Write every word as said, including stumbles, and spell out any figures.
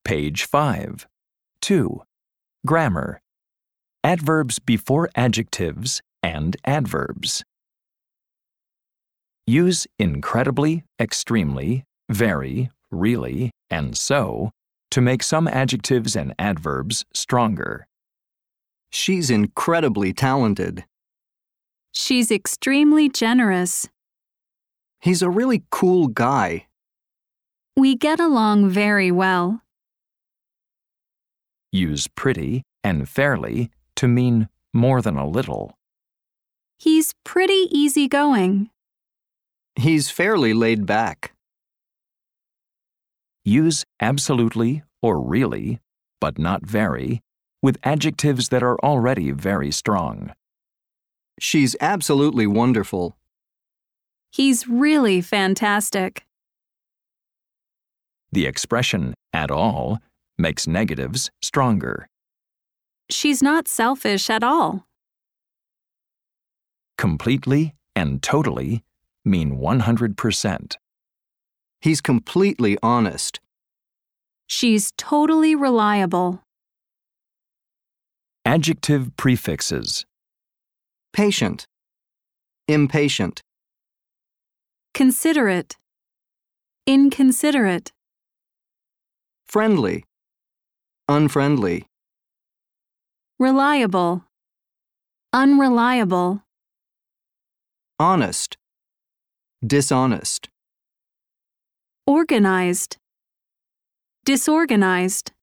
Page five. two. Grammar. Adverbs before adjectives and adverbs. Use incredibly, extremely, very, really, and so to make some adjectives and adverbs stronger. She's incredibly talented. She's extremely generous. He's a really cool guy. We get along very well. Use pretty and fairly to mean more than a little. He's pretty easygoing. He's fairly laid back. Use absolutely or really, but not very, with adjectives that are already very strong. She's absolutely wonderful. He's really fantastic. The expression at all makes negatives stronger. She's not selfish at all. Completely and totally mean one hundred percent. He's completely honest. She's totally reliable. Adjective prefixes. Patient. Impatient. Considerate. Inconsiderate. Friendly. Unfriendly. Reliable. Unreliable. Honest. Dishonest. Organized. Disorganized.